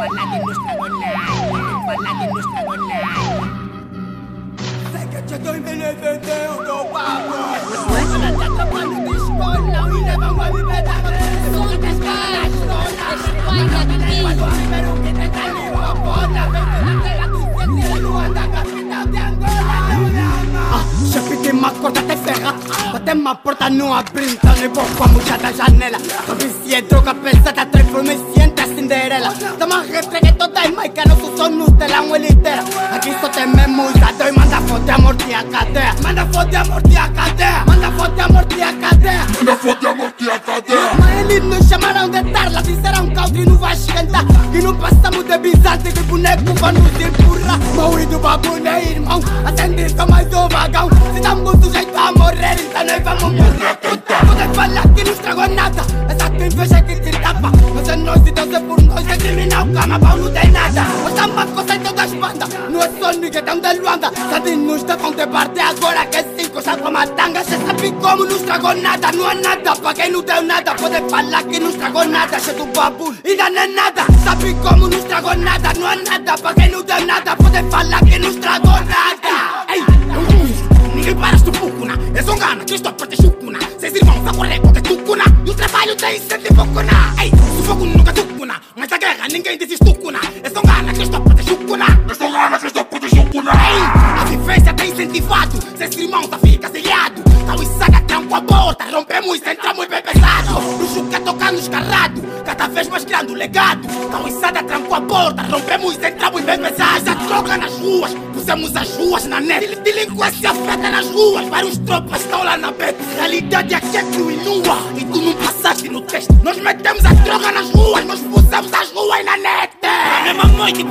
fala que não estragou nada, fala que não estragou nada. Sei que eu tô envelhecendo, tô pago. Ela tá tocando de escola e levando a liberdade. Sou da escola, escola do Rio. Quando o primeiro que tem ali uma bola, vem pela terra do centro, lua da capital de Angola. Chefe de uma corda até ferra, bater uma porta não abre, então nem vou com a mulher da janela. Eu vici droga pesada, transformei-se a Cinderela. Toma refregue toda a maica, nosso sono telão ele inteira. Aqui só tem mesmo usador e manda foto a morte e a cadeia. Manda foto a morte e a cadeia. Manda foto a morte e a cadeia. Manda foto a morte e a cadeia. Mas eles nos chamaram de tarla, disseram que o não vai esquentar. Que não passamos de bizante, que boneco vai nos empurrar. Morri do babulé, irmão, acende só mais um vagão. Se damos sujeito a morrer, então nós vamos morrer. Podem falar que não estragou nada, essa que inveja que te tapa. Mas é nós e Deus é por nós, é criminal, cama, pau não tem nada. Mas dá uma coisa em todas as bandas, não é só ninguém de Luanda. Sabe nos da de parte agora que é 5 já com a tanga. Cê sabe como não estragou nada, não há nada pra quem não deu nada. Pode falar que não estragou nada, cheio do babu, ainda não é nada. Sabe como não estragou nada, não há nada pra quem não deu nada. Pode falar que não estragou nada. Ei, ninguém para esta pucuna, é zongana, que estou para te chucuna. Seis irmãos a correr com tucuna, e o trabalho tem incentivo cuna. Ei, sufoco nunca tucuna, mas a guerra ninguém desiste tucuna. É zongana, que estou para te chucuna. É zongana, que estou para te chucuna. Ei, a vivência tem incentivado, seis irmãos a fica selhado. Tal e saga tranco a porta, rompemos e entramos bem pesado. Bruxo que toca no escarrado, cada vez mais grande o legado. Tal e saga tranco a porta, rompemos e entramos bem pesado. A droga nas ruas, pusemos as ruas na net. Delinquência afeta nas ruas, vários tropas estão lá na bet. Realidade aqui é crua e nua, e tu não passaste no teste. Nós metemos a droga nas ruas, nós pusemos as ruas na net. Pra mesma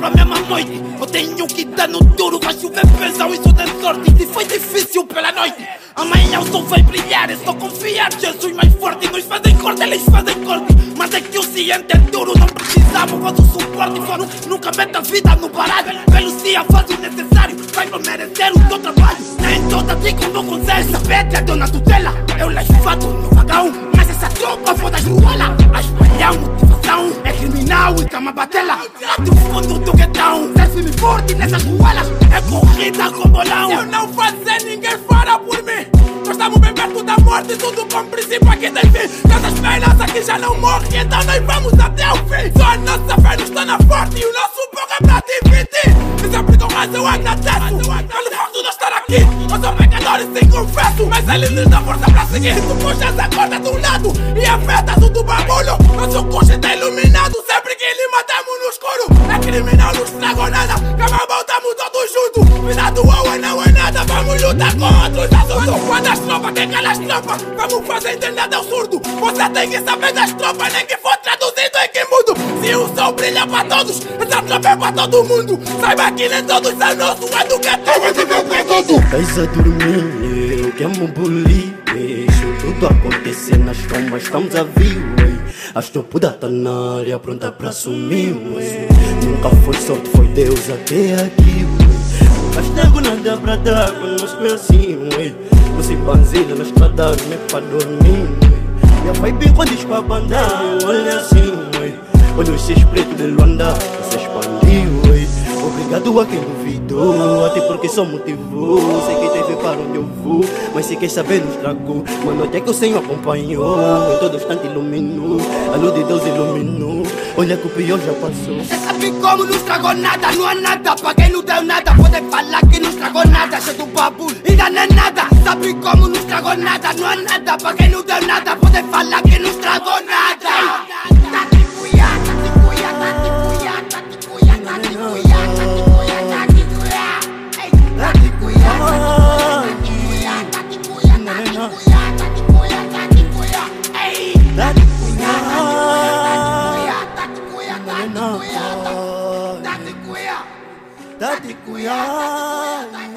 noite, eu tenho que dar no duro. Vai chover pesão, isso tem sorte. E foi difícil pela noite. Amanhã o sol vai brilhar, é só confiar. Jesus mais forte, nós fazem corte, eles fazem corte. Mas é que o ciente é duro, não precisamos vosso suporte. Foro, nunca meta a vida no parado. Velocia faz o necessário, vai para merecer o teu trabalho. Nem toda dica no conselho. Essa pedra é dona tutela, eu lá fato no vagão. Mas essa tropa foda as ruola, a espalhar motivação. É criminal e cama batela, lá do fundo do guetão. Ser firme forte nessas ruelas, é corrida com bolão. Se eu não fazer, ninguém fora por mim. Nós estamos bem perto da morte, tudo com princípio aqui tem fim. Nossa esperança aqui já não morre, então nós vamos até o fim. Só a nossa fé não está na forte e o nosso pouco é pra dividir. E sempre com razão eu agradeço pelo facto de eu estar aqui. Eu sou pecador e sim confesso, mas ele nos dá força pra seguir. Tu puxas a corda de um lado e afetas o do bagulho. Nosso coche tá iluminado, sempre que lhe matamos no escuro. É criminal, não estragou nada, cama voltamos todos juntos. Vida do Owen não é nada, vamos lutar contra os assuntos. Quando as tropas, quem cala as tropas, vamos fazer entender ao surdo. Você tem que saber das tropas, nem que for traduzido em que mudo. Se o sol brilha pra todos, essa tropa é pra todo mundo. Saiba que nem todos são nossos, é do que é todo. Estás a dormir, eu quero bolir. Deixo tudo acontecer nas tomas, estamos a viver. As tropas tá na área, pronta pra assumir. Nunca foi sorte, foi Deus até aqui. Mas tenho nada pra dar quando nós foi assim. Você banzila na estrada, nem pra dormir. E a vibe quando diz pra bandar, olha assim. Olha os seis pretos de Luanda, você expandiu. Obrigado a quem duvidou, até porque só motivou. Sei que teve para onde eu vou, mas se quer saber nos tragou. Mano, até que o Senhor acompanhou, em todo instante iluminou. A luz de Deus iluminou, olha que o pior já passou. Você sabe como não estragou nada, não há nada pra quem não deu nada. Pode falar que não estragou nada, cheio do babu, ainda não é nada. Sabe como não estragou nada, não há nada pra quem não deu nada. Pode falar que não estragou nada. Dati kuya.